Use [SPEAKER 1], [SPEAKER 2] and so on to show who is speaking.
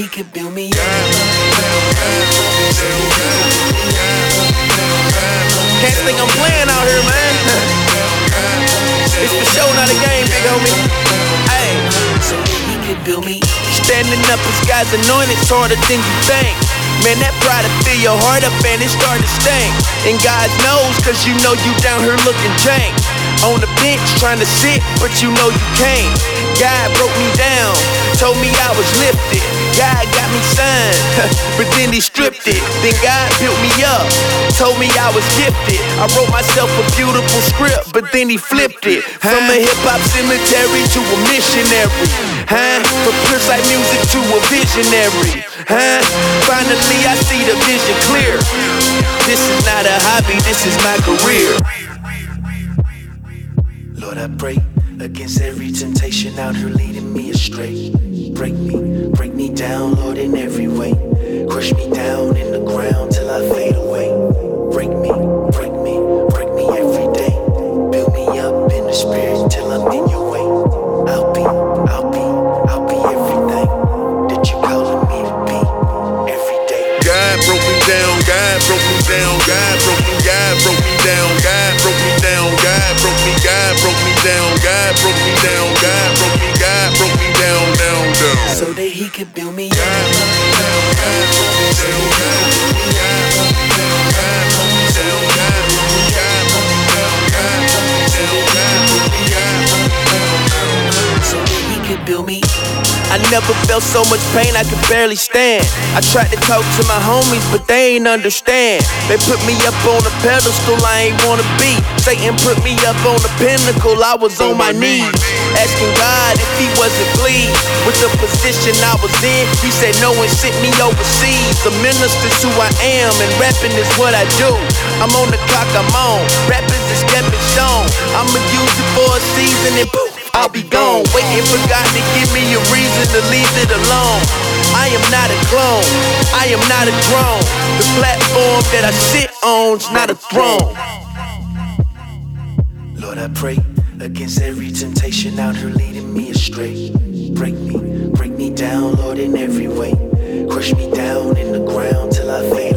[SPEAKER 1] he could build me up.
[SPEAKER 2] Can't think I'm playing out here, man. It's for show, not a game, big homie. Hey,
[SPEAKER 1] So he could build me.
[SPEAKER 2] standing up as God's anointed, it's harder than you think. Man, that pride will fill your heart up and it start to stink. And God knows, cause you know you down here looking jank. On the bench trying to sit, but you know you can't. God broke me down, told me I was lifted. God got me signed, but then he stripped it. Then God built me up, told me I was gifted. I wrote myself a beautiful script, but then he flipped it. From a hip-hop cemetery to a missionary, from Prince like music to a visionary, Finally I see the vision clear. This is not a hobby, this is my career.
[SPEAKER 1] Lord, I pray against every temptation out here leading me astray. Break me down, Lord, in every way. Crush me down in the ground till I fade away. Break me every day. Build me up in the spirit till I'm in your way. I'll be everything that you calling me to be every day.
[SPEAKER 3] God broke me down, God broke me down, God broke me down, God broke me down, God broke me down, God broke me down, God broke me down, down.
[SPEAKER 1] So that he could build me up. So that he could build me.
[SPEAKER 2] I never felt so much pain I could barely stand. I tried to talk to my homies, but they ain't understand. They put me up on a pedestal I ain't wanna be. Satan put me up on the pinnacle, I was on my knees, asking God if he wasn't pleased with the position I was in. He said no and sent me overseas. The minister's who I am and rapping is what I do. I'm on the clock, I'm on. Rapping's a stepping stone. I'ma use it for a season and poof, I'll be gone, waiting for God to give me a reason to leave it alone. I am not a clone, I am not a drone. The platform that I sit on's not a throne.
[SPEAKER 1] Lord, I pray against every temptation out here leading me astray. Break me down, Lord, in every way. Crush me down in the ground till I fade